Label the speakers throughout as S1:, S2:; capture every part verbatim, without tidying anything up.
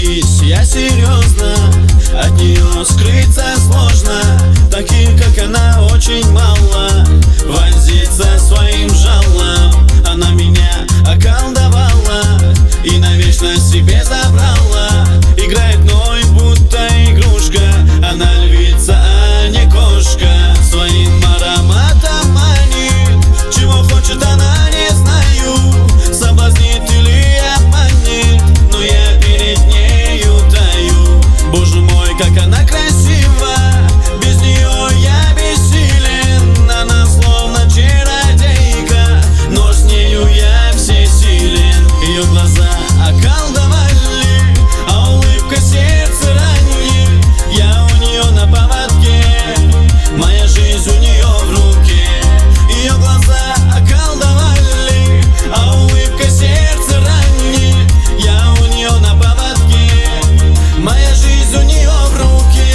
S1: Заткнись, я серьезно, от нее скрыться сложно. Таких, как она, очень мало. Возиться своим жалом. Она меня околдовала и навечно себе забрала. Играет мной, будто игрушка. Она львица, а не кошка. Своим ароматом манит. Чего хочет она, не знаю. Соблазнит или обманет, но я перед нею таю. Боже мой, как она красива. Без нее я бессилен. Она словно чародейка, но с нею я всесилен. Ее глаза околдовали, а улыбка сердце ранит. Я у нее на поводке, моя жизнь у нее в руке. Ее глаза околдовали, а улыбка сердце ранит. Я у нее на поводке, моя жизнь у нее в руке.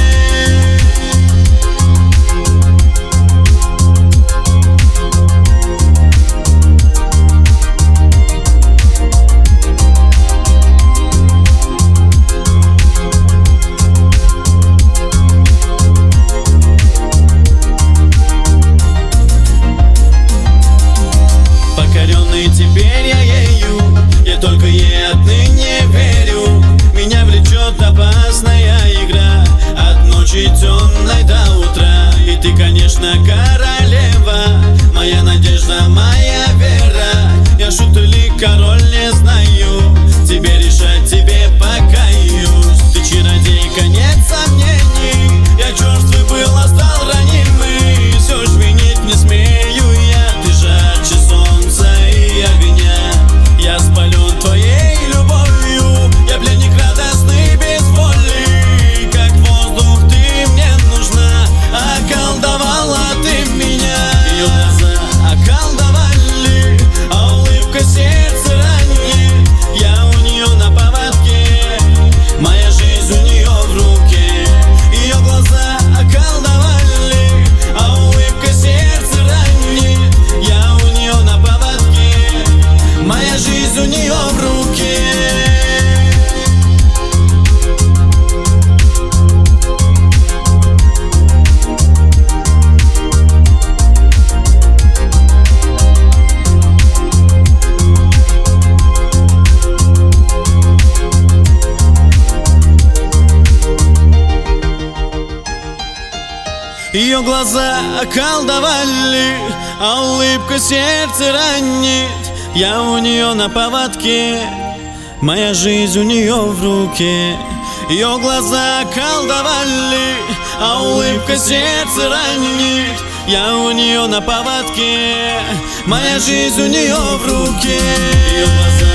S1: Покоренный теперь я ею, я только ей отныне верю. Меня влечет опасная игра, от ночи темной до утра. И ты, конечно, королева, моя надежда, моя вера. Я шут или король, не знаю, тебе решать, тебе покаюсь. Ты чародейка, нет сомнений, я черствый был, а стал ранимый. Все ж винить не смею я, ты жарче солнца и огня. Я спален твоей любовью, я пленник радостный без воли. Как воздух ты мне нужна, околдовала ты меня. Ее глаза околдовали, а улыбка сердце ранит. Я у нее на поводке, моя жизнь у нее в руке. Ее глаза околдовали, а улыбка сердце ранит. Я у нее на поводке, моя жизнь у нее в руке. Ее глаза околдовали, а улыбка сердце ранит. Я у нее на поводке, моя жизнь у нее в руке. Ее глаза околдовали, а улыбка сердце ранит. Я у нее на поводке, моя жизнь у нее в руке. Ее глаза